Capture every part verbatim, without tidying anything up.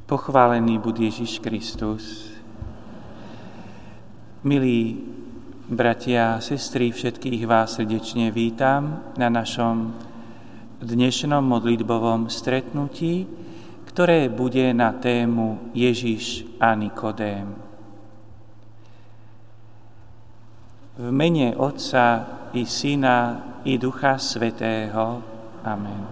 Pochválený buď Ježiš Kristus. Milí bratia a sestry, všetkých vás srdečne vítam na našom dnešnom modlitbovom stretnutí, ktoré bude na tému Ježiš a Nikodém. V mene Otca i Syna i Ducha Svätého. Amen.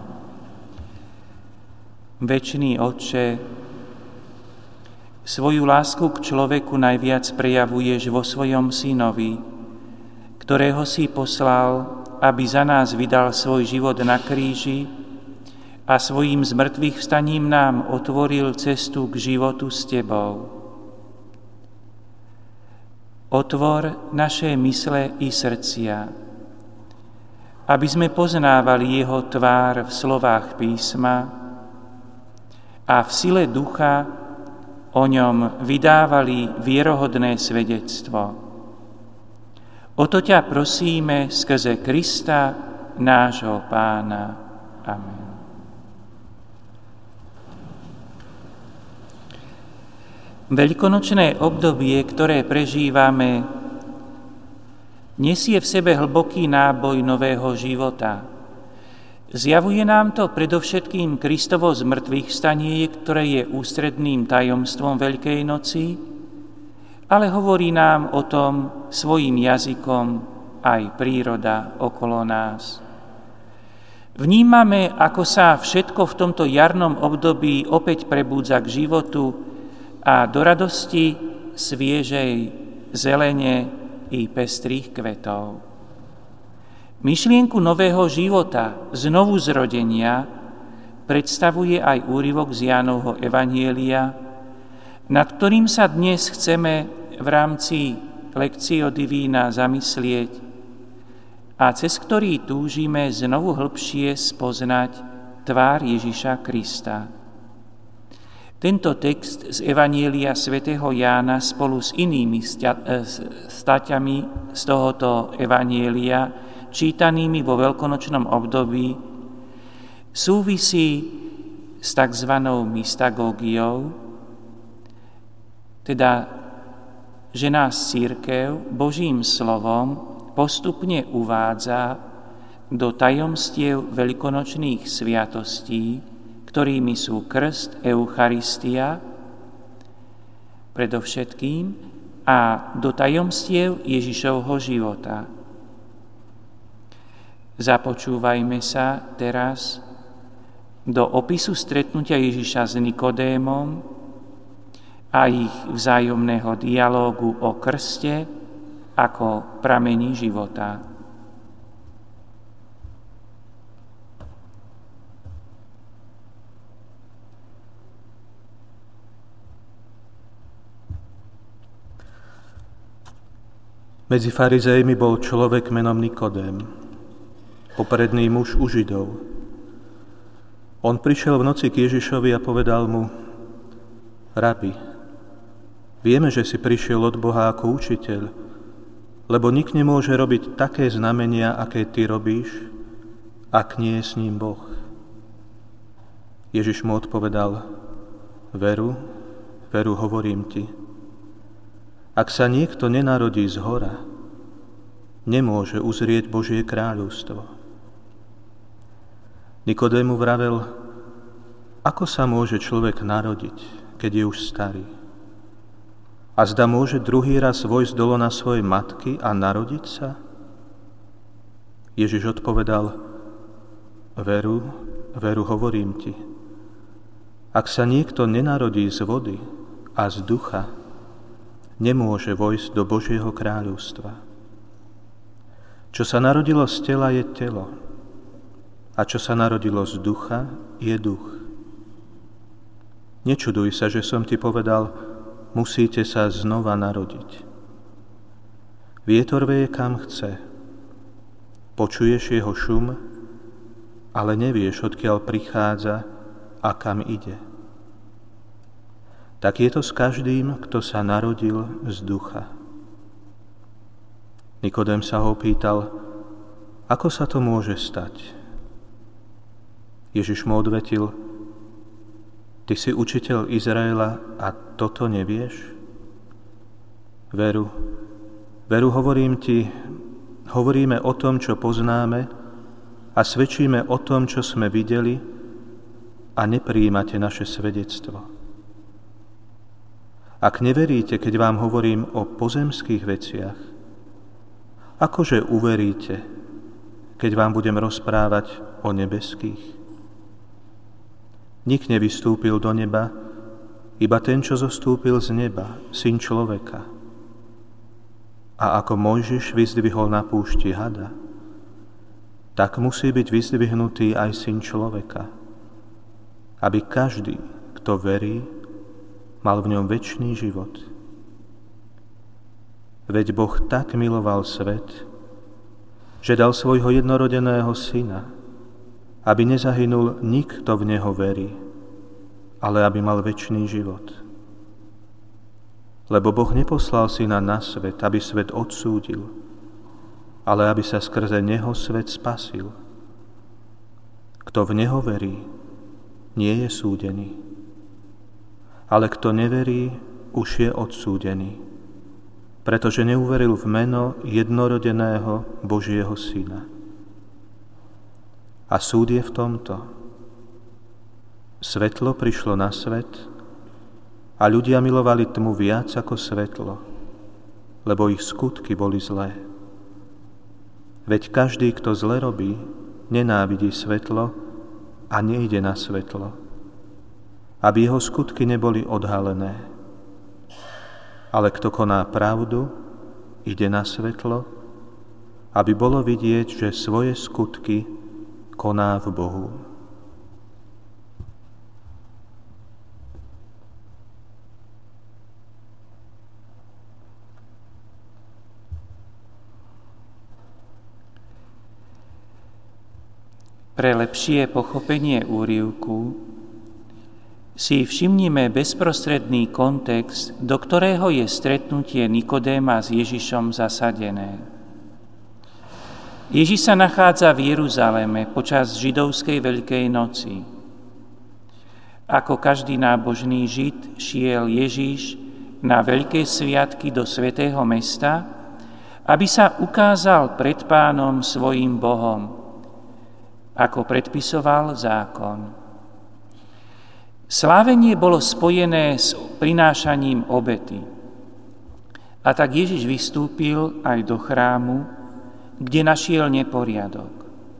Večný Otče, svoju lásku k človeku najviac prejavuješ vo svojom Synovi, ktorého si poslal, aby za nás vydal svoj život na kríži a svojím zmrtvých vstaním nám otvoril cestu k životu s Tebou. Otvor naše mysle i srdcia, aby sme poznávali Jeho tvár v slovách písma a v sile ducha o ňom vydávali vierohodné svedectvo. O to ťa prosíme skrze Krista, nášho Pána. Amen. Veľkonočné obdobie, ktoré prežívame, nesie v sebe hlboký náboj nového života. Zjavuje nám to predovšetkým Kristovo zmŕtvychvstanie, ktoré je ústredným tajomstvom Veľkej noci, ale hovorí nám o tom svojím jazykom aj príroda okolo nás. Vnímame, ako sa všetko v tomto jarnom období opäť prebúdza k životu a do radosti sviežej zelene i pestrých kvetov. Myšlienku nového života, znovu zrodenia, predstavuje aj úryvok z Jánovho evanjelia, nad ktorým sa dnes chceme v rámci Lectio Divina zamyslieť a cez ktorý túžime znovu hlbšie spoznať tvár Ježiša Krista. Tento text z evanjelia svätého Jána spolu s inými staťami z tohoto evanjelia čítanými vo veľkonočnom období, súvisí s tzv. Mystagógiou, teda, že nás cirkev Božím slovom postupne uvádza do tajomstiev veľkonočných sviatostí, ktorými sú krst, Eucharistia, predovšetkým, a do tajomstiev Ježišovho života. Započúvajme sa teraz do opisu stretnutia Ježiša s Nikodémom a ich vzájomného dialógu o krste ako pramení života. Medzi farizejmi bol človek menom Nikodém, popredný muž u Židov. On prišiel v noci k Ježišovi a povedal mu: Rabi, vieme, že si prišiel od Boha ako učiteľ, lebo nik nemôže robiť také znamenia, aké ty robíš, ak nie je s ním Boh. Ježiš mu odpovedal: Veru, veru hovorím ti, ak sa niekto nenarodí zhora, nemôže uzrieť Božie kráľovstvo. Nikodému vravel: Ako sa môže človek narodiť, keď je už starý? A zda môže druhý raz vojsť do lona svojej matky a narodiť sa? Ježiš odpovedal: Veru, veru hovorím ti, ak sa niekto nenarodí z vody a z ducha, nemôže vojsť do Božieho kráľovstva. Čo sa narodilo z tela, je telo, a čo sa narodilo z ducha, je duch. Nečuduj sa, že som ti povedal, musíte sa znova narodiť. Vietor veje kam chce. Počuješ jeho šum, ale nevieš, odkiaľ prichádza a kam ide. Tak je to s každým, kto sa narodil z ducha. Nikodém sa ho pýtal: Ako sa to môže stať? Ježiš mu odvetil: Ty si učiteľ Izraela a toto nevieš? Veru, veru hovorím ti, hovoríme o tom, čo poznáme a svedčíme o tom, čo sme videli a neprijímate naše svedectvo. Ak neveríte, keď vám hovorím o pozemských veciach, akože uveríte, keď vám budem rozprávať o nebeských? Nik nevystúpil do neba, iba ten, čo zostúpil z neba, Syn človeka. A ako Mojžiš vyzdvihol na púšti hada, tak musí byť vyzdvihnutý aj Syn človeka, aby každý, kto verí, mal v ňom večný život. Veď Boh tak miloval svet, že dal svojho jednorodeného Syna, aby nezahynul nikto v Neho verí, ale aby mal večný život. Lebo Boh neposlal Syna na svet, aby svet odsúdil, ale aby sa skrze Neho svet spasil. Kto v Neho verí, nie je súdený, ale kto neverí, už je odsúdený, pretože neuveril v meno jednorodeného Božieho Syna. A súd je v tomto. Svetlo prišlo na svet a ľudia milovali tmu viac ako svetlo, lebo ich skutky boli zlé. Veď každý, kto zle robí, nenávidí svetlo a nejde na svetlo, aby jeho skutky neboli odhalené. Ale kto koná pravdu, ide na svetlo, aby bolo vidieť, že svoje skutky koná v Bohu. Pre lepšie pochopenie úryvku si všimnime bezprostredný kontext, do ktorého je stretnutie Nikodéma s Ježišom zasadené. Ježiš sa nachádza v Jeruzaleme počas židovskej Veľkej noci. Ako každý nábožný Žid šiel Ježiš na veľké sviatky do svätého mesta, aby sa ukázal pred Pánom svojím Bohom, ako predpisoval zákon. Slávenie bolo spojené s prinášaním obety. A tak Ježiš vystúpil aj do chrámu, kde našiel neporiadok.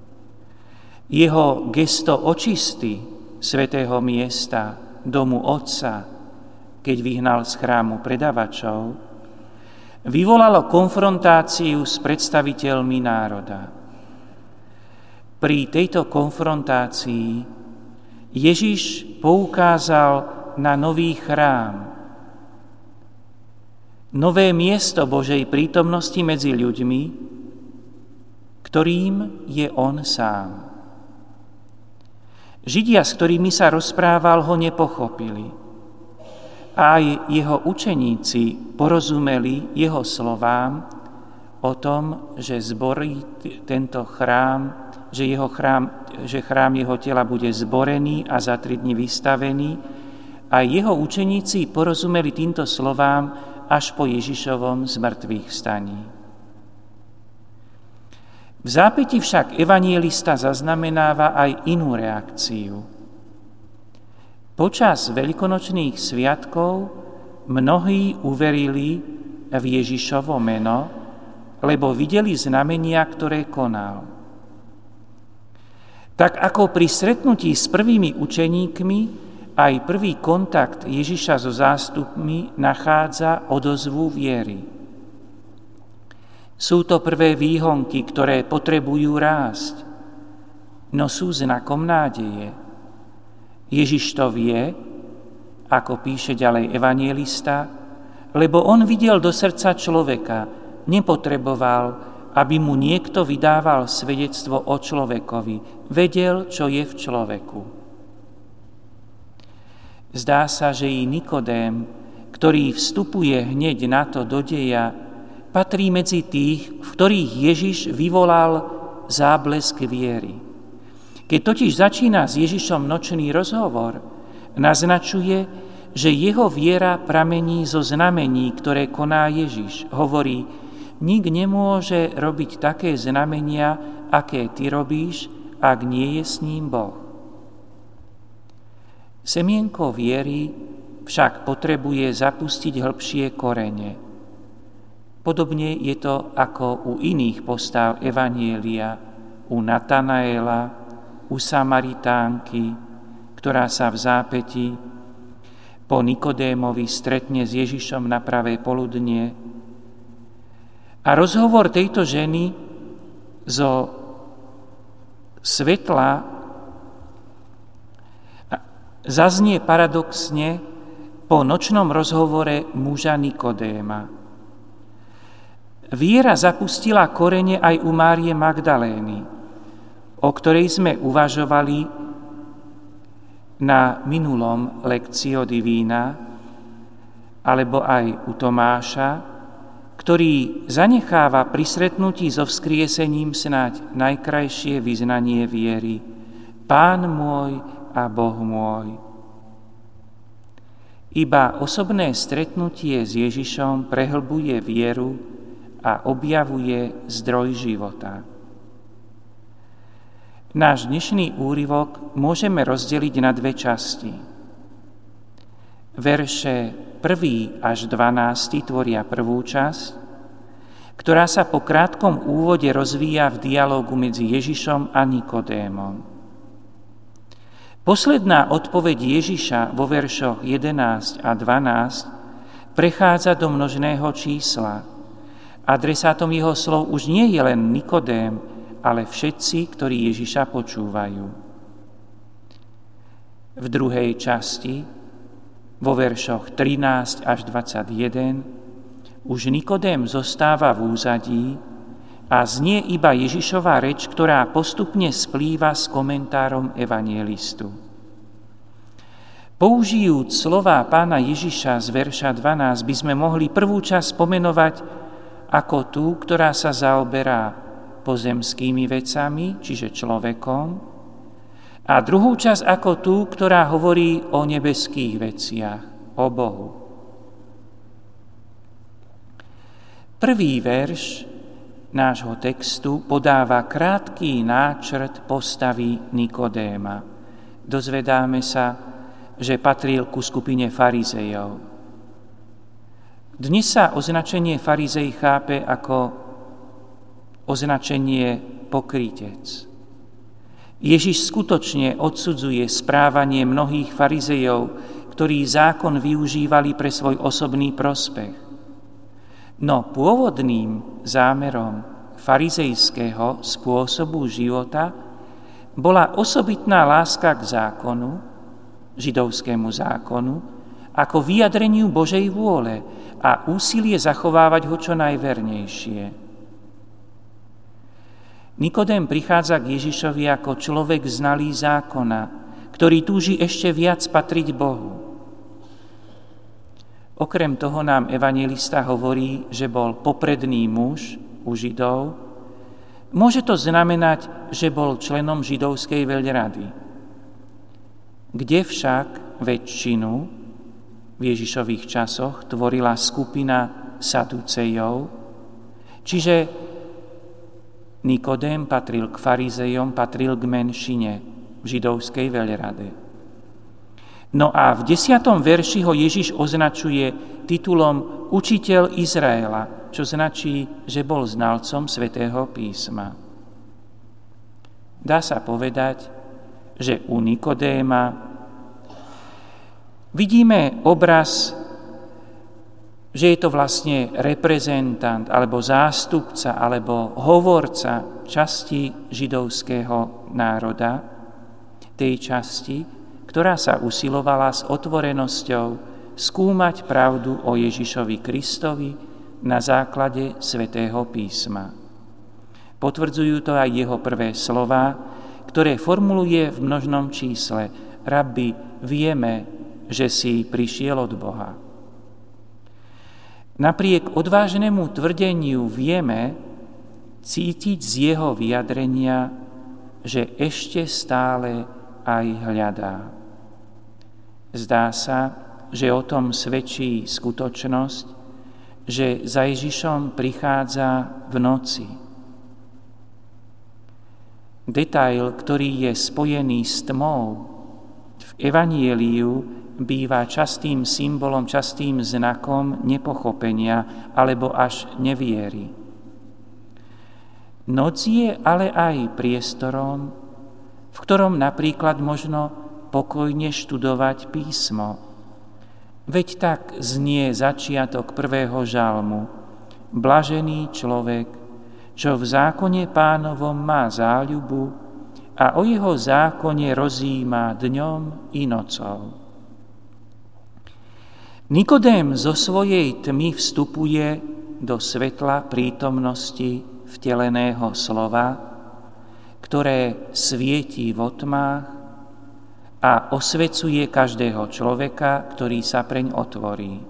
Jeho gesto očisty svätého miesta, domu Otca, keď vyhnal z chrámu predavačov, vyvolalo konfrontáciu s predstaviteľmi národa. Pri tejto konfrontácii Ježiš poukázal na nový chrám, nové miesto Božej prítomnosti medzi ľuďmi, ktorým je on sám. Židia, s ktorými sa rozprával, ho nepochopili. Aj jeho učeníci porozumeli jeho slovám o tom, že zborí tento chrám, že, jeho chrám, že chrám jeho tela bude zborený a za tri dni vystavený. A jeho učeníci porozumeli týmto slovám až po Ježišovom zmrtvých vstaní. V zápäti však evanjelista zaznamenáva aj inú reakciu. Počas veľkonočných sviatkov mnohí uverili v Ježišovo meno, lebo videli znamenia, ktoré konal. Tak ako pri stretnutí s prvými učeníkmi, aj prvý kontakt Ježiša so zástupmi nachádza odozvu viery. Sú to prvé výhonky, ktoré potrebujú rásť, no sú znakom nádeje. Ježiš to vie, ako píše ďalej evanjelista, lebo on videl do srdca človeka, nepotreboval, aby mu niekto vydával svedectvo o človekovi, vedel, čo je v človeku. Zdá sa, že i Nikodém, ktorý vstupuje hneď na to do deja, patrí medzi tých, v ktorých Ježiš vyvolal záblesk viery. Keď totiž začína s Ježišom nočný rozhovor, Naznačuje, že jeho viera pramení zo znamení, ktoré koná Ježiš. Hovorí, nik nemôže robiť také znamenia, aké ty robíš, ak nie je s ním Boh. Semienko viery však potrebuje zapustiť hĺbšie korene. Podobne je to ako u iných postáv Evanjelia, u Natanaela, u Samaritánky, ktorá sa v zápäti po Nikodémovi stretne s Ježišom na pravé poludnie. A rozhovor tejto ženy zo svetla zaznie paradoxne po nočnom rozhovore muža Nikodéma. Viera zapustila korene aj u Márie Magdalény, o ktorej sme uvažovali na minulom Lectio Divina, alebo aj u Tomáša, ktorý zanecháva pri stretnutí so vzkriesením snáď najkrajšie vyznanie viery. Pán môj a Boh môj. Iba osobné stretnutie s Ježišom prehlbuje vieru a objavuje zdroj života. Náš dnešný úryvok môžeme rozdeliť na dve časti. Verše prvý až dvanásty tvoria prvú časť, ktorá sa po krátkom úvode rozvíja v dialógu medzi Ježišom a Nikodémom. Posledná odpoveď Ježiša vo veršoch jedenásť a dvanásť prechádza do množného čísla. Adresátom jeho slov už nie je len Nikodém, ale všetci, ktorí Ježiša počúvajú. V druhej časti, vo veršoch trinásť až dvadsaťjeden, už Nikodém zostáva v úzadí a znie iba Ježišova reč, ktorá postupne splýva s komentárom evanjelistu. Použijúc slová pána Ježiša z verša dvanásť, by sme mohli prvú časť pomenovať ako tú, ktorá sa zaoberá pozemskými vecami, čiže človekom, a druhú časť ako tú, ktorá hovorí o nebeských veciach, o Bohu. Prvý verš nášho textu podáva krátky náčrt postavy Nikodéma. Dozvedáme sa, že patril ku skupine farizejov. Dnes sa označenie farizej chápe ako označenie pokrytec. Ježiš skutočne odsudzuje správanie mnohých farizejov, ktorí zákon využívali pre svoj osobný prospech. No pôvodným zámerom farizejského spôsobu života bola osobitná láska k zákonu, židovskému zákonu, ako vyjadreniu Božej vôle a úsilie zachovávať ho čo najvernejšie. Nikodém prichádza k Ježišovi ako človek znalý zákona, ktorý túži ešte viac patriť Bohu. Okrem toho nám evanjelista hovorí, že bol popredný muž u Židov. Môže to znamenať, že bol členom židovskej veľrady, kde však väčšinu v Ježišových časoch tvorila skupina Saducejov, čiže Nikodém patril k farizejom, patril k menšine v židovskej veľrade. No a v desiatom verši ho Ježiš označuje titulom Učiteľ Izraela, čo značí, že bol znalcom Svätého písma. Dá sa povedať, že u Nikodéma vidíme obraz, že je to vlastne reprezentant, alebo zástupca, alebo hovorca časti židovského národa, tej časti, ktorá sa usilovala s otvorenosťou skúmať pravdu o Ježišovi Kristovi na základe Svätého písma. Potvrdzujú to aj jeho prvé slová, ktoré formuluje v množnom čísle. Rabbi, vieme, že si prišiel od Boha. Napriek odvážnemu tvrdeniu vieme cítiť z jeho vyjadrenia, že ešte stále aj hľadá. Zdá sa, že o tom svedčí skutočnosť, že za Ježišom prichádza v noci. Detail, ktorý je spojený s tmou, v evanjeliu býva častým symbolom, častým znakom nepochopenia alebo až neviery. Noc je ale aj priestorom, v ktorom napríklad možno pokojne študovať písmo. Veď tak znie začiatok prvého žalmu. Blažený človek, čo v zákone Pánovom má záľubu a o jeho zákone rozjíma dňom i nocou. Nikodém zo svojej tmy vstupuje do svetla prítomnosti vteleného slova, ktoré svietí vo tmách a osvecuje každého človeka, ktorý sa preň otvorí.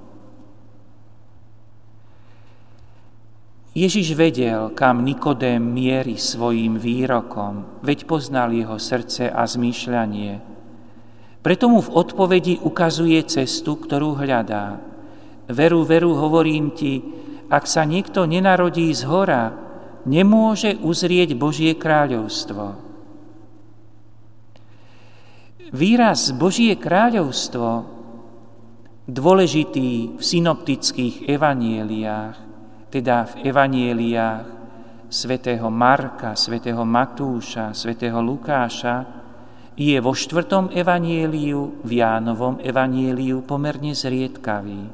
Ježiš vedel, kam Nikodém mierí svojím výrokom, veď poznal jeho srdce a zmýšľanie. Preto mu v odpovedi ukazuje cestu, ktorú hľadá. Veru, veru, hovorím ti, ak sa niekto nenarodí zhora, nemôže uzrieť Božie kráľovstvo. Výraz Božie kráľovstvo, dôležitý v synoptických evanjeliách, teda v evanjeliách svätého Marka, svätého Matúša, svätého Lukáša, je vo štvrtom evanjeliu, v Jánovom evanjeliu pomerne zriedkavý.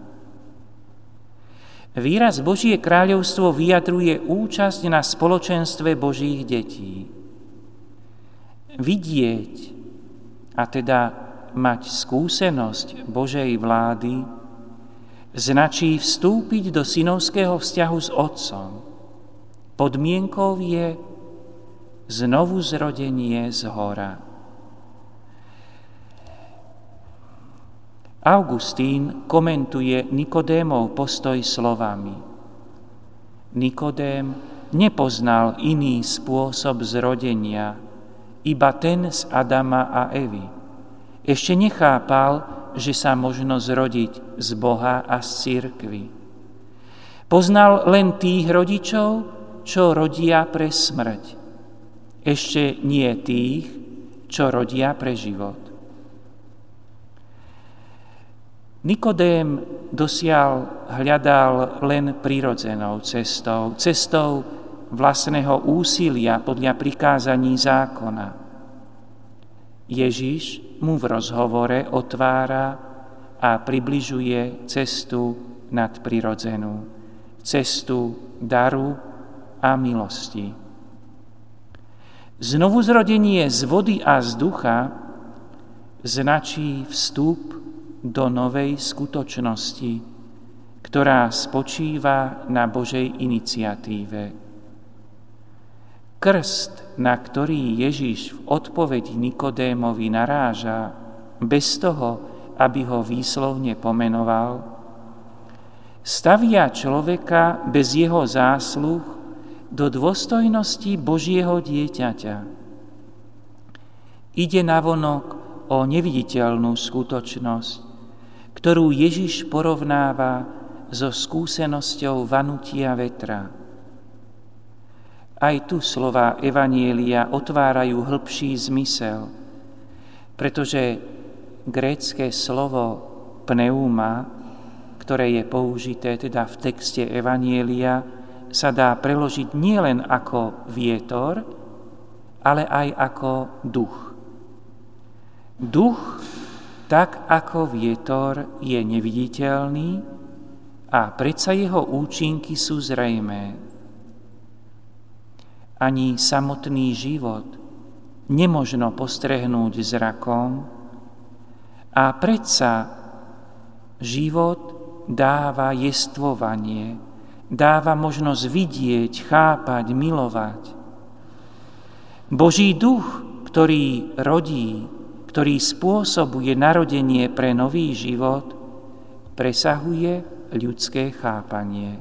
Výraz Božie kráľovstvo vyjadruje účasť na spoločenstve Božích detí. Vidieť, a teda mať skúsenosť Božej vlády, značí vstúpiť do synovského vzťahu s Otcom. Podmienkou je znovu zrodenie zhora. Augustín komentuje Nikodémov postoj slovami. Nikodém nepoznal iný spôsob zrodenia, iba ten z Adama a Evy. Ešte nechápal, že sa možno zrodiť z Boha a z cirkvi. Poznal len tých rodičov, čo rodia pre smrť. Ešte nie tých, čo rodia pre život. Nikodém dosiaľ hľadal len prirodzenou cestou, cestou vlastného úsilia podľa prikázaní zákona. Ježiš mu v rozhovore otvára a približuje cestu nadprirodzenú, cestu daru a milosti. Znovuzrodenie z vody a z ducha značí vstup do novej skutočnosti, ktorá spočíva na Božej iniciatíve. Krst, na ktorý Ježiš v odpovedi Nikodémovi naráža, bez toho, aby ho výslovne pomenoval, stavia človeka bez jeho zásluh do dôstojnosti Božieho dieťaťa. Ide navonok o neviditeľnú skutočnosť, ktorú Ježiš porovnáva so skúsenosťou vanutia vetra. Aj tu slová evanjelia otvárajú hĺbší zmysel, pretože grécke slovo pneuma, ktoré je použité teda v texte evanjelia, sa dá preložiť nielen ako vietor, ale aj ako duch. Duch, tak ako vietor, je neviditeľný a predsa jeho účinky sú zrejmé. Ani samotný život nemožno postrehnúť zrakom a predsa život dáva jestvovanie, dáva možnosť vidieť, chápať, milovať. Boží duch, ktorý rodí, ktorý spôsobuje narodenie pre nový život, presahuje ľudské chápanie.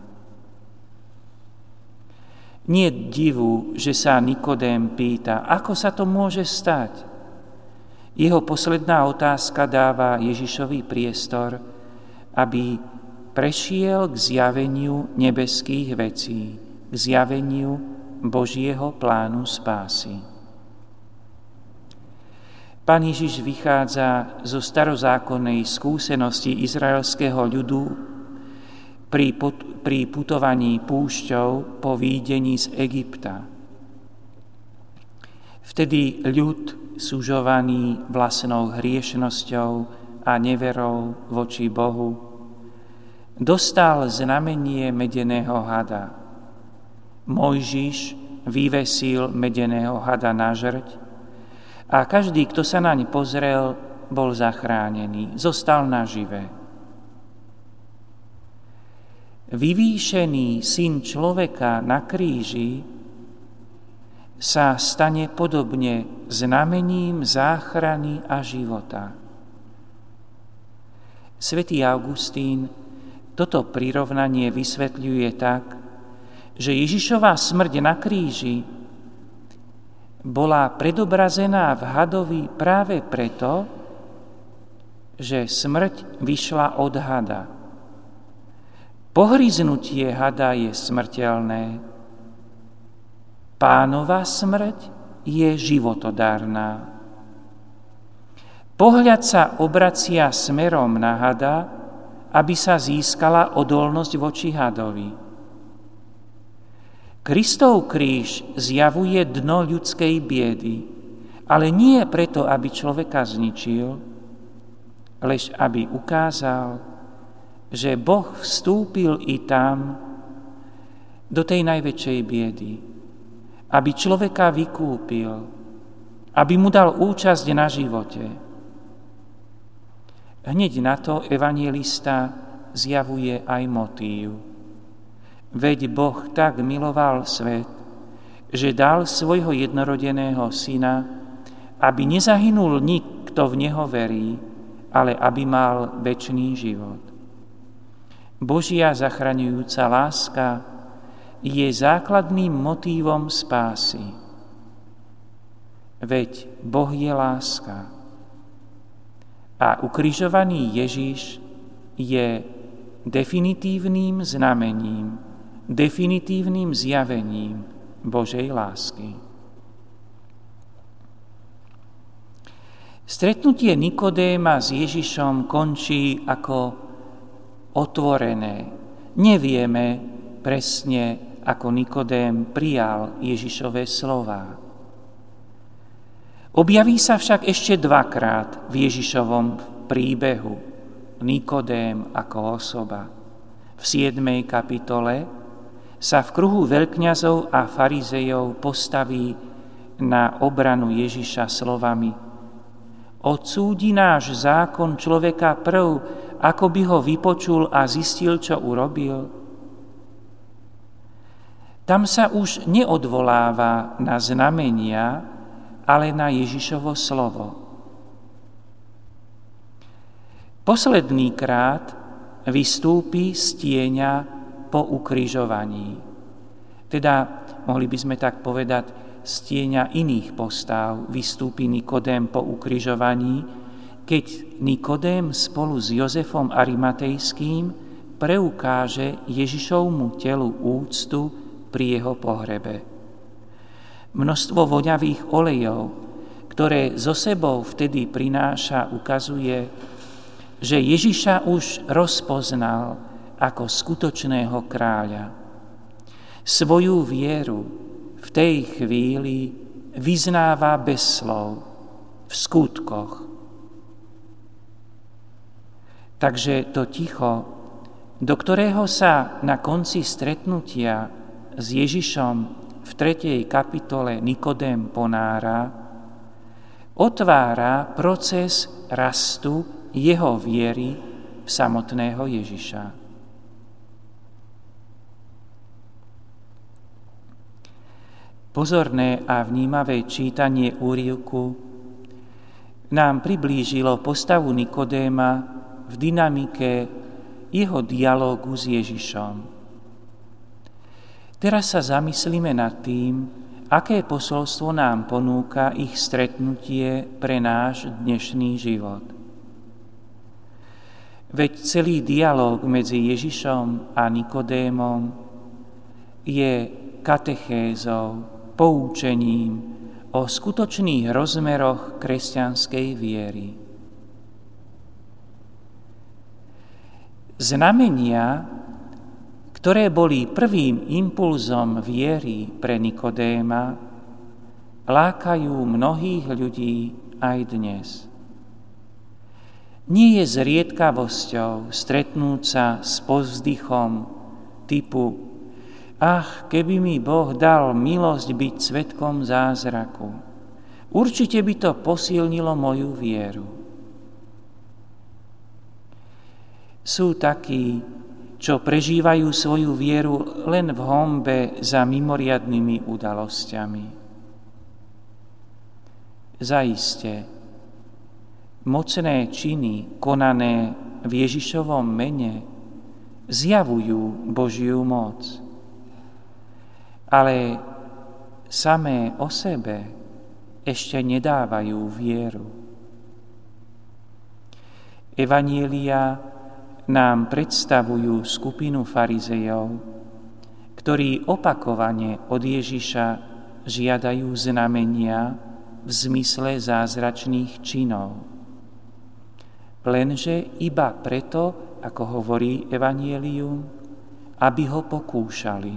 Nie divu, že sa Nikodém pýta, ako sa to môže stať. Jeho posledná otázka dáva Ježišovi priestor, aby prešiel k zjaveniu nebeských vecí, k zjaveniu Božieho plánu spásy. Pán Ježiš vychádza zo starozákonnej skúsenosti izraelského ľudu pri, put- pri putovaní púšťou po výjdení z Egypta. Vtedy ľud, sužovaný vlastnou hriešnosťou a neverou voči Bohu, dostal znamenie medeného hada. Mojžiš vyvesil medeného hada na žrť a každý, kto sa naň pozrel, bol zachránený, zostal nažive. Vyvýšený syn človeka na kríži sa stane podobne znamením záchrany a života. Svätý Augustín toto prirovnanie vysvetľuje tak, že Ježišova smrť na kríži bola predobrazená v hadovi práve preto, že smrť vyšla od hada. Pohryznutie hada je smrteľné. Pánova smrť je životodárna. Pohľad sa obracia smerom na hada, aby sa získala odolnosť voči hadovi. Kristov kríž zjavuje dno ľudskej biedy, ale nie preto, aby človeka zničil, lež aby ukázal, že Boh vstúpil i tam do tej najväčšej biedy, aby človeka vykúpil, aby mu dal účasť na živote. Hneď na to evanjelista zjavuje aj motív. Veď Boh tak miloval svet, že dal svojho jednorodeného syna, aby nezahynul nikto v neho verí, ale aby mal večný život. Božia zachraňujúca láska je základným motívom spásy. Veď Boh je láska. A ukrižovaný Ježiš je definitívnym znamením, definitívnym zjavením Božej lásky. Stretnutie Nikodéma s Ježišom končí ako otvorené. Nevieme presne, ako Nikodém prijal Ježišove slová. Objaví sa však ešte dvakrát v Ježišovom príbehu Nikodém ako osoba. V siedmej kapitole sa v kruhu veľkňazov a farizejov postaví na obranu Ježiša slovami: Odsúdi náš zákon človeka prv, ako by ho vypočul a zistil, čo urobil? Tam sa už neodvoláva na znamenia, ale na Ježišovo slovo. Posledný krát vystúpi z tieňa po ukrižovaní. Teda, mohli by sme tak povedať, z tieňa iných postáv vystúpi Nikodém po ukrižovaní, keď Nikodém spolu s Jozefom Arimatejským preukáže Ježišovmu telu úctu pri jeho pohrebe. Množstvo voňavých olejov, ktoré so sebou vtedy prináša, ukazuje, že Ježiša už rozpoznal ako skutočného kráľa. Svoju vieru v tej chvíli vyznáva bez slov, v skutkoch. Takže to ticho, do ktorého sa na konci stretnutia s Ježišom v tretej kapitole Nikodém ponára, otvára proces rastu jeho viery v samotného Ježiša. Pozorné a vnímavé čítanie úryvku nám priblížilo postavu Nikodéma v dynamike jeho dialógu s Ježišom. Teraz sa zamyslíme nad tým, aké posolstvo nám ponúka ich stretnutie pre náš dnešný život. Veď celý dialóg medzi Ježišom a Nikodémom je katechézou, poučením o skutočných rozmeroch kresťanskej viery. Znamenia, ktoré boli prvým impulzom viery pre Nikodéma, lákajú mnohých ľudí aj dnes. Nie je zriedkavosťou stretnúť sa s povzdychom typu ach, keby mi Boh dal milosť byť svedkom zázraku. Určite by to posilnilo moju vieru. Sú takí, čo prežívajú svoju vieru len v honbe za mimoriadnymi udalosťami. Zaiste, mocné činy konané v Ježišovom mene zjavujú Božiu moc, ale samé o sebe ešte nedávajú vieru. Evanjelia nám predstavujú skupinu farizejov, ktorí opakovane od Ježiša žiadajú znamenia v zmysle zázračných činov. Lenže iba preto, ako hovorí Evanjelium, aby ho pokúšali.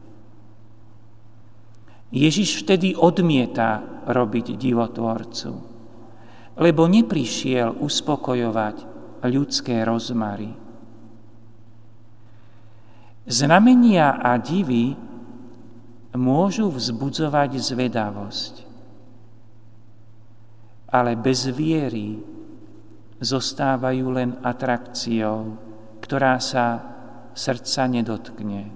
Ježiš vtedy odmieta robiť divotvorcu, lebo neprišiel uspokojovať ľudské rozmary. Znamenia a divy môžu vzbudzovať zvedavosť, ale bez viery zostávajú len atrakciou, ktorá sa srdca nedotkne.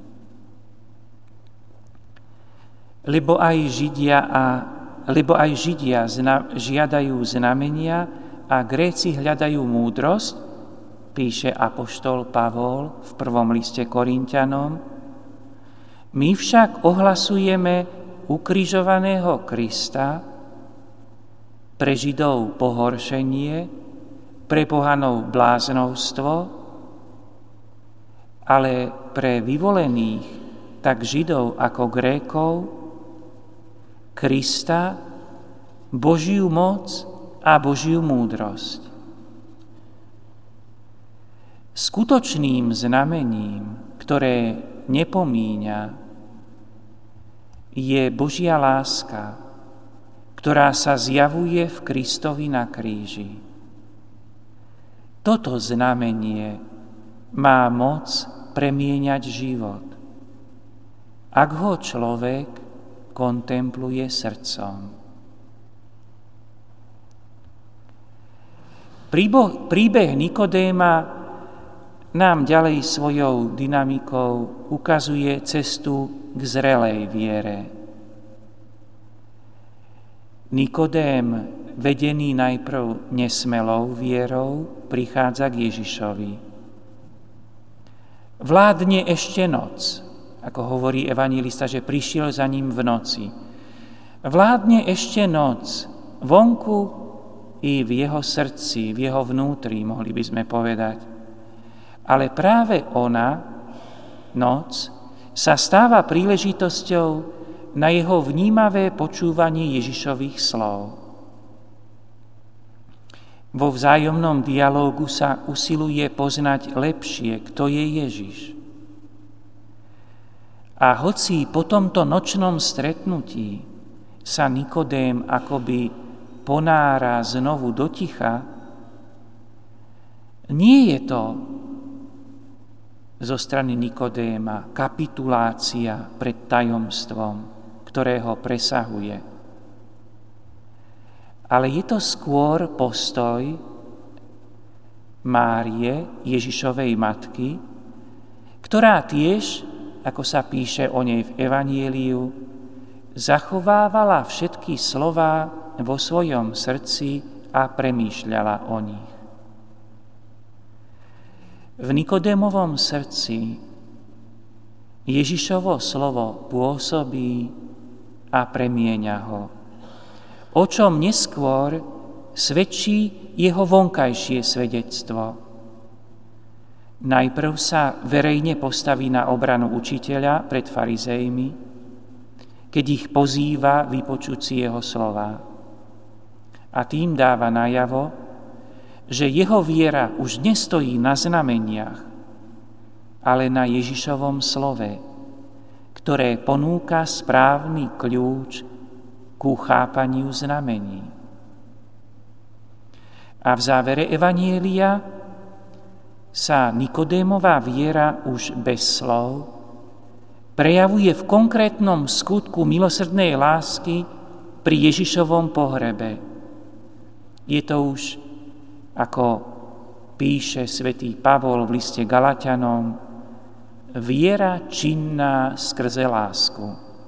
Lebo aj Židia, a, lebo aj Židia zna, žiadajú znamenia a Gréci hľadajú múdrosť, píše apoštol Pavol v prvom liste Korinťanom. My však ohlasujeme ukrižovaného Krista, pre Židov pohoršenie, pre pohanov bláznovstvo, ale pre vyvolených, tak Židov ako Grékov, Krista, Božiu moc a Božiu múdrosť. Skutočným znamením, ktoré nepomíňa, je Božia láska, ktorá sa zjavuje v Kristovi na kríži. Toto znamenie má moc premieňať život, ak ho človek kontempluje srdcom. Príbeh Nikodéma nám ďalej svojou dynamikou ukazuje cestu k zrelej viere. Nikodém, vedený najprv nesmelou vierou, prichádza k Ježišovi. Vládne ešte noc, ako hovorí evanjelista, že prišiel za ním v noci. Vládne ešte noc, vonku i v jeho srdci, v jeho vnútri, mohli by sme povedať. Ale práve ona, noc, sa stáva príležitosťou na jeho vnímavé počúvanie Ježišových slov. Vo vzájomnom dialógu sa usiluje poznať lepšie, kto je Ježiš. A hoci po tomto nočnom stretnutí sa Nikodém akoby ponára znovu do ticha, nie je to zo strany Nikodéma kapitulácia pred tajomstvom, ktorého presahuje. Ale je to skôr postoj Márie, Ježišovej matky, ktorá tiež, ako sa píše o nej v Evanjeliu, zachovávala všetky slová vo svojom srdci a premýšľala o nich. V Nikodémovom srdci Ježišovo slovo pôsobí a premieňa ho. O čom neskôr svedčí jeho vonkajšie svedectvo. Najprv sa verejne postaví na obranu učiteľa pred farizejmi, keď ich pozýva vypočuť si jeho slová. A tým dáva najavo, že jeho viera už nestojí na znameniach, ale na Ježišovom slove, ktoré ponúka správny kľúč ku chápaniu znamení. A v závere evanjelia sa Nikodémová viera už bez slov prejavuje v konkrétnom skutku milosrdnej lásky pri Ježišovom pohrebe. Je to už, ako píše svätý Pavol v liste Galatianom, viera činná skrze lásku.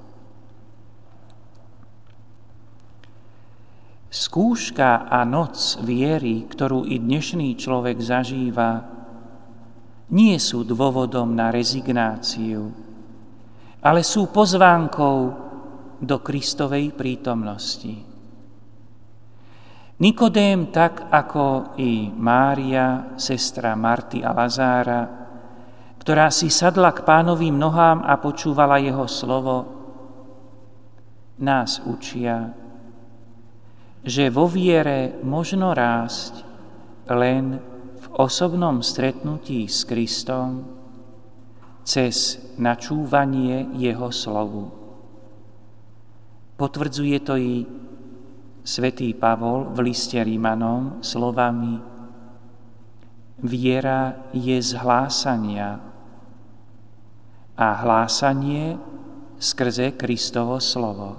Skúška a noc viery, ktorú i dnešný človek zažíva, nie sú dôvodom na rezignáciu, ale sú pozvánkou do Kristovej prítomnosti. Nikodém, tak ako i Mária, sestra Marty a Lazára, ktorá si sadla k Pánovým nohám a počúvala jeho slovo, nás učia, že vo viere možno rásť len v osobnom stretnutí s Kristom cez načúvanie jeho slovu. Potvrdzuje to i svätý Pavol v liste Rimanom slovami: viera je z hlásania a hlásanie skrze Kristovo slovo.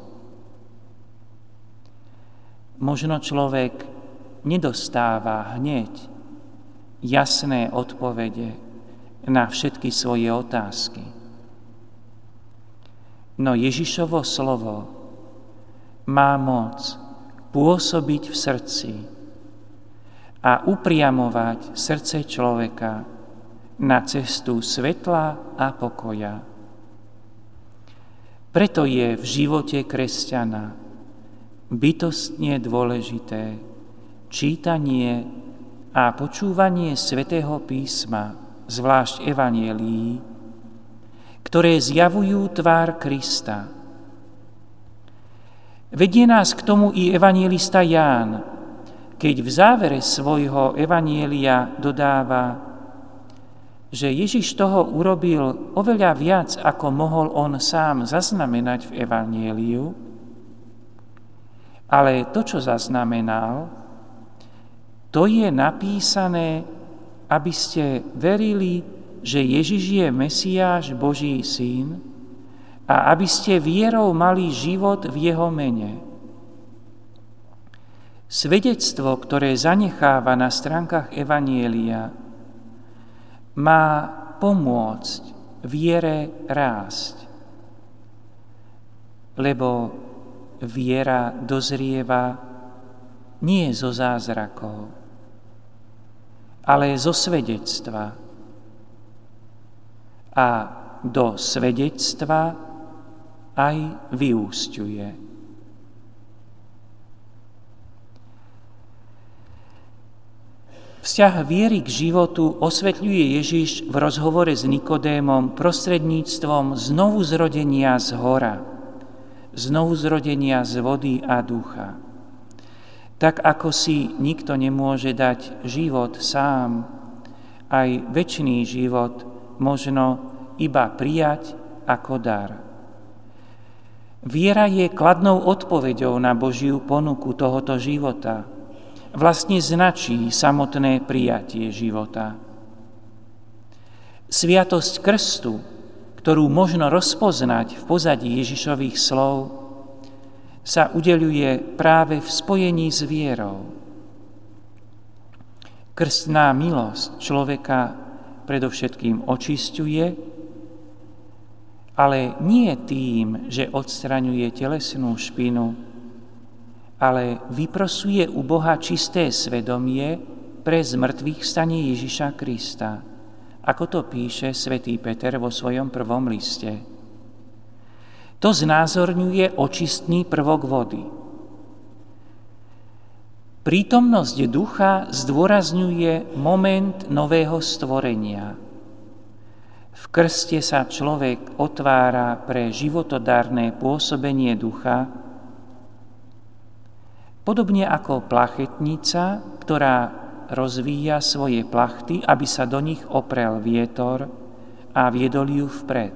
Možno človek nedostáva hneď jasné odpovede na všetky svoje otázky. No Ježišovo slovo má moc pôsobiť v srdci a upriamovať srdce človeka na cestu svetla a pokoja. Preto je v živote kresťana bytostne dôležité čítanie a počúvanie svätého písma, zvlášť evanjelií, ktoré zjavujú tvár Krista. Vedie nás k tomu i evanjelista Ján, keď v závere svojho evanjelia dodáva, že Ježiš toho urobil oveľa viac, ako mohol on sám zaznamenať v evanjeliu, ale to, čo zaznamenal, to je napísané, aby ste verili, že Ježiš je Mesiáš, Boží syn, a aby ste vierou mali život v jeho mene. Svedectvo, ktoré zanecháva na stránkach evanjelia, má pomôcť viere rásť, lebo viera dozrieva nie zo zázrakov, ale zo svedectva. A do svedectva aj vyúsťuje. Vzťah viery k životu osvetľuje Ježiš v rozhovore s Nikodémom prostredníctvom znovuzrodenia z hora, znovuzrodenia z vody a ducha. Tak ako si nikto nemôže dať život sám, aj večný život možno iba prijať ako dar. Viera je kladnou odpoveďou na Božiu ponuku tohoto života. Vlastne značí samotné prijatie života. Sviatosť krstu, ktorú možno rozpoznať v pozadí Ježišových slov, sa udeľuje práve v spojení s vierou. Krstná milosť človeka predovšetkým očisťuje, ale nie tým, že odstraňuje telesnú špinu, ale vyprosuje u Boha čisté svedomie pre zmrtvých stanie Ježiša Krista, ako to píše svätý Peter vo svojom prvom liste. To znázorňuje očistný prvok vody. Prítomnosť ducha zdôrazňuje moment nového stvorenia. V krste sa človek otvára pre životodárne pôsobenie ducha, podobne ako plachetnica, ktorá rozvíja svoje plachty, aby sa do nich oprel vietor a viedol ju vpred.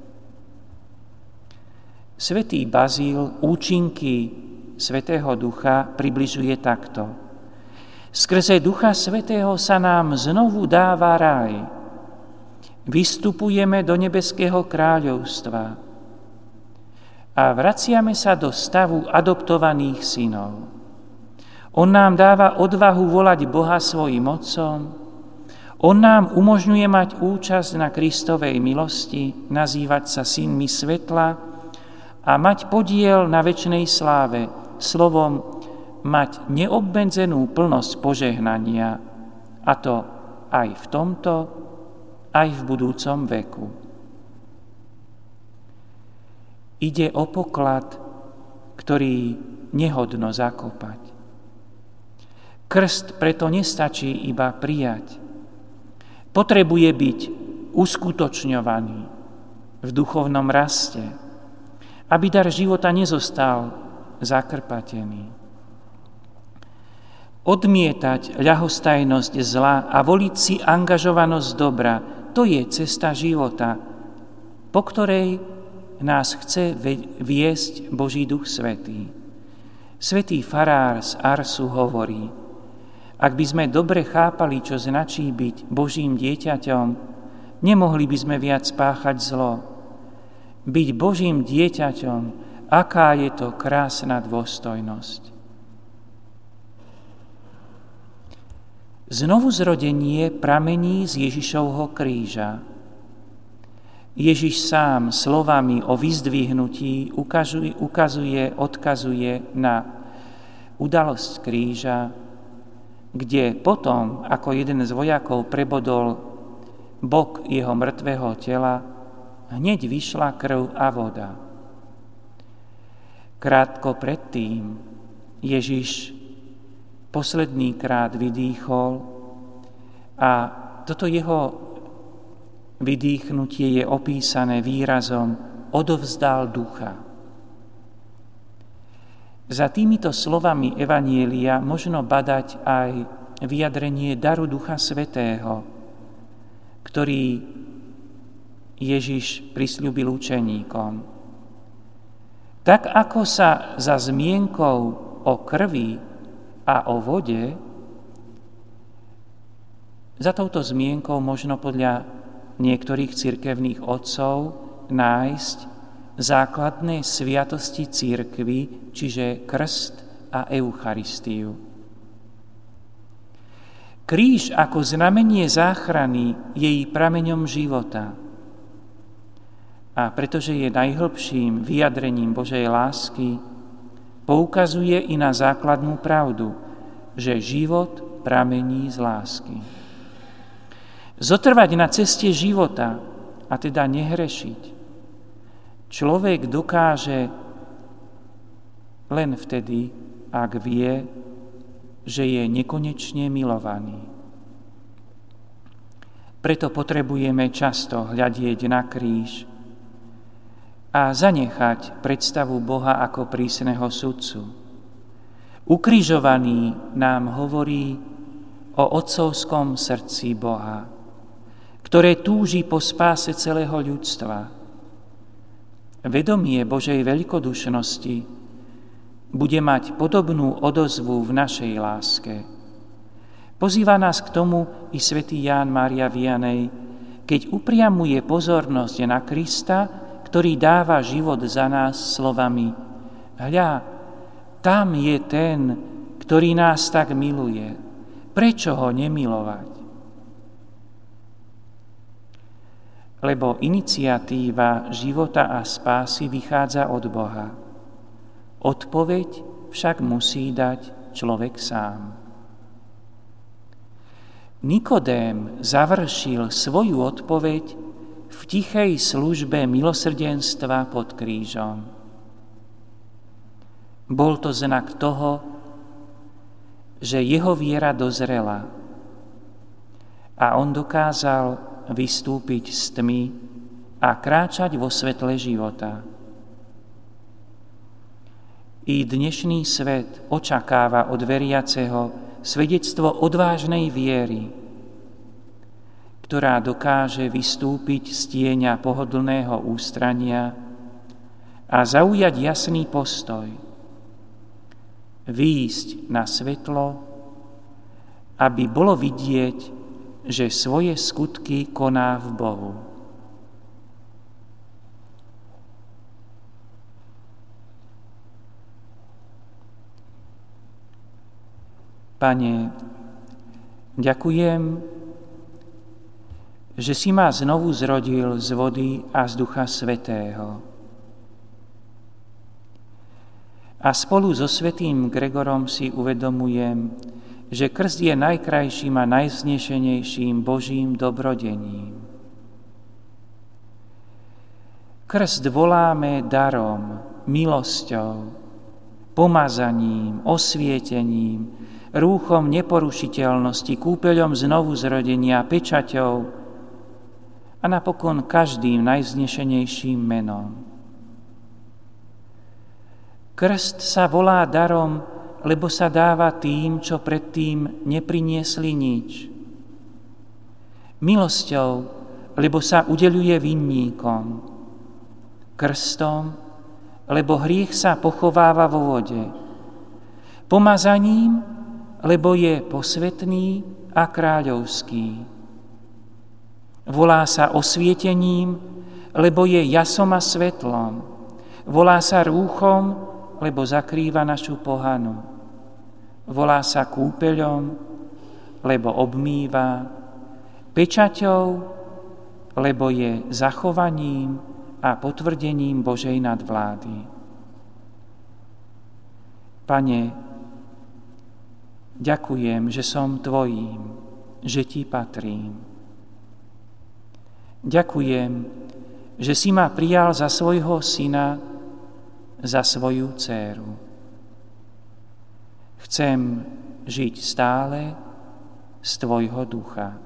Svätý Bazíl účinky Svätého Ducha približuje takto. Skrze Ducha Svätého sa nám znovu dáva raj. Vystupujeme do nebeského kráľovstva a vraciame sa do stavu adoptovaných synov. On nám dáva odvahu volať Boha svojím Otcom. On nám umožňuje mať účasť na Kristovej milosti, nazývať sa synmi svetla a mať podiel na večnej sláve, slovom mať neobmedzenú plnosť požehnania, a to aj v tomto, aj v budúcom veku. Ide o poklad, ktorý nehodno zakopať. Krst preto nestačí iba prijať. Potrebuje byť uskutočňovaný v duchovnom raste, aby dar života nezostal zakrpatený. Odmietať ľahostajnosť zla a voliť si angažovanosť dobra, to je cesta života, po ktorej nás chce viesť Boží Duch Svätý. Svätý farár z Arsu hovorí: ak by sme dobre chápali, čo značí byť Božím dieťaťom, nemohli by sme viac páchať zlo. Byť Božím dieťaťom, aká je to krásna dôstojnosť. Znovuzrodenie pramení z Ježišovho kríža. Ježiš sám slovami o vyzdvihnutí ukazuje, ukazuje, odkazuje na udalosť kríža, kde potom, ako jeden z vojakov prebodol bok jeho mŕtvého tela, hneď vyšla krv a voda. Krátko predtým Ježiš posledný krát vydýchol a toto jeho vydýchnutie je opísané výrazom odovzdal ducha. Za týmito slovami Evanjelia možno badať aj vyjadrenie daru Ducha Svätého, ktorý Ježiš prisľúbil učeníkom. Tak ako sa za zmienkou o krvi a o vode, za touto zmienkou možno podľa niektorých cirkevných otcov nájsť základné sviatosti cirkvi, čiže krst a Eucharistiu. Kríž ako znamenie záchrany je jej prameňom života. A pretože je najhlbším vyjadrením Božej lásky, poukazuje i na základnú pravdu, že život pramení z lásky. Zotrvať na ceste života, a teda nehrešiť, človek dokáže len vtedy, ak vie, že je nekonečne milovaný. Preto potrebujeme často hľadieť na kríž a zanechať predstavu Boha ako prísneho sudcu. Ukrižovaný nám hovorí o otcovskom srdci Boha, ktoré túži po spáse celého ľudstva. Vedomie Božej veľkodušnosti bude mať podobnú odozvu v našej láske. Pozýva nás k tomu i svätý Ján Mária Vianney, keď upriamuje pozornosť na Krista, ktorý dáva život za nás slovami: hľa, tam je ten, ktorý nás tak miluje. Prečo ho nemilovať? Lebo iniciatíva života a spásy vychádza od Boha. Odpoveď však musí dať človek sám. Nikodém završil svoju odpoveď v tichej službe milosrdenstva pod krížom. Bol to znak toho, že jeho viera dozrela a on dokázal vystúpiť z tmy a kráčať vo svetle života. I dnešný svet očakáva od veriaceho svedectvo odvážnej viery, ktorá dokáže vystúpiť z tieňa pohodlného ústrania a zaujať jasný postoj, výjsť na svetlo, aby bolo vidieť, že svoje skutky koná v Bohu. Pane, ďakujem, že si ma znovu zrodil z vody a z Ducha Svätého. A spolu so svätým Gregorom si uvedomujem, že krst je najkrajším a najvznešenejším Božím dobrodením. Krst voláme darom, milosťou, pomazaním, osvietením, rúchom neporušiteľnosti, kúpeľom znovuzrodenia, pečaťou a napokon každým najvznešenejším menom. Krst sa volá darom, lebo sa dáva tým, čo predtým nepriniesli nič. Milosťou, lebo sa udeľuje vinníkom. Krstom, lebo hriech sa pochováva vo vode. Pomazaním, lebo je posvätný a kráľovský. Volá sa osvietením, lebo je jasom a svetlom. Volá sa rúchom, lebo zakrýva našu pohanu. Volá sa kúpeľom, lebo obmýva. Pečaťou, lebo je zachovaním a potvrdením Božej nadvlády. Pane, ďakujem, že som Tvojím, že Ti patrím. Ďakujem, že si ma prijal za svojho syna, za svoju dcéru. Chcem žiť stále z Tvojho ducha.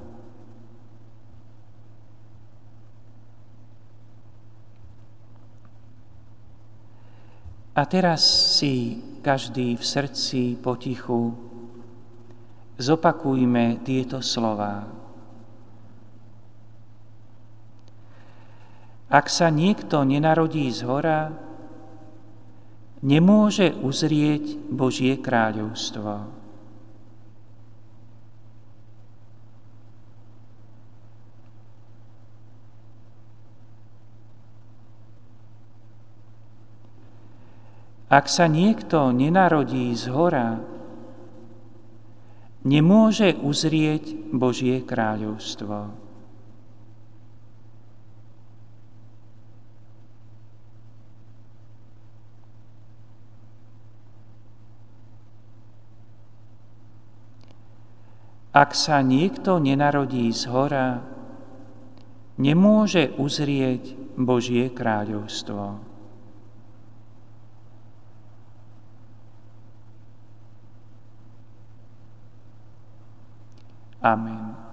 A teraz si každý v srdci potichu zopakujme tieto slová. Ak sa niekto nenarodí zhora, nemôže uzrieť Božie kráľovstvo. Ak sa niekto nenarodí zhora, nemôže uzrieť Božie kráľovstvo. Ak sa niekto nenarodí zhora, nemôže uzrieť Božie kráľovstvo. Amen.